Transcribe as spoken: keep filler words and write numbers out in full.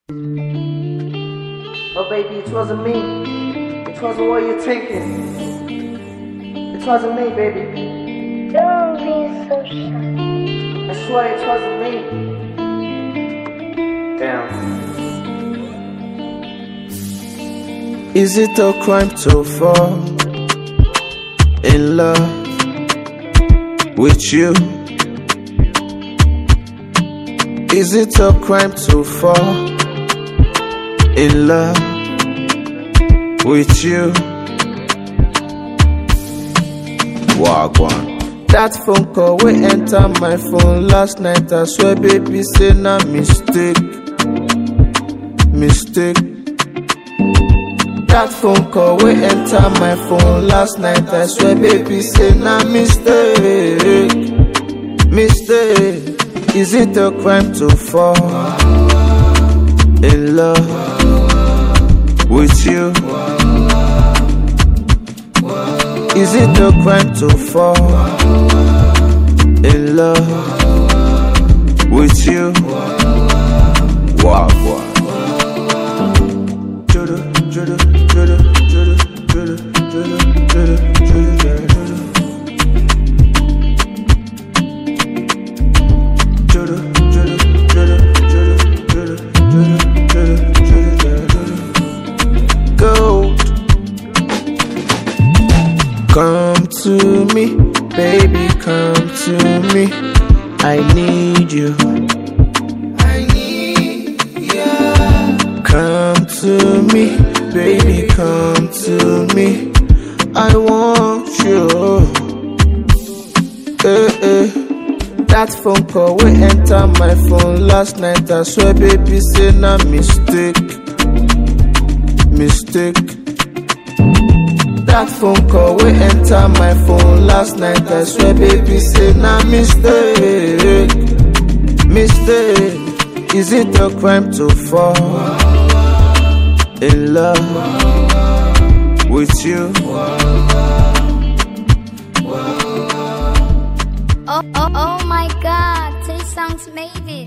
Oh baby, it wasn't me. It wasn't what you're thinking. It wasn't me, baby. Don't be so shy. I swear it wasn't me. Damn. Is it a crime to fall in love with you? Is it a crime to fall in love with you? Wagwan. That phone call we enter my phone last night. I swear, baby, say na mistake, mistake. That phone call we enter my phone last night. I swear, baby, say na mistake, mistake. Is it a crime to fall in love with you? Is it a crime to fall in love with you? Wow, wow. Judo, judo, judo, judo, judo, judo, judo, judo, Come to me, baby, come to me. I need you. I need you. Come to me, baby, come to me. I want you. Eh, eh. That phone call we enter my phone last night. I swear, baby, say na mistake, mistake. That phone call we enter my phone last night. I swear, baby, say na mistake, mistake. Is it a crime to fall in love with you? Oh, oh, oh my God, Tay Songs made it.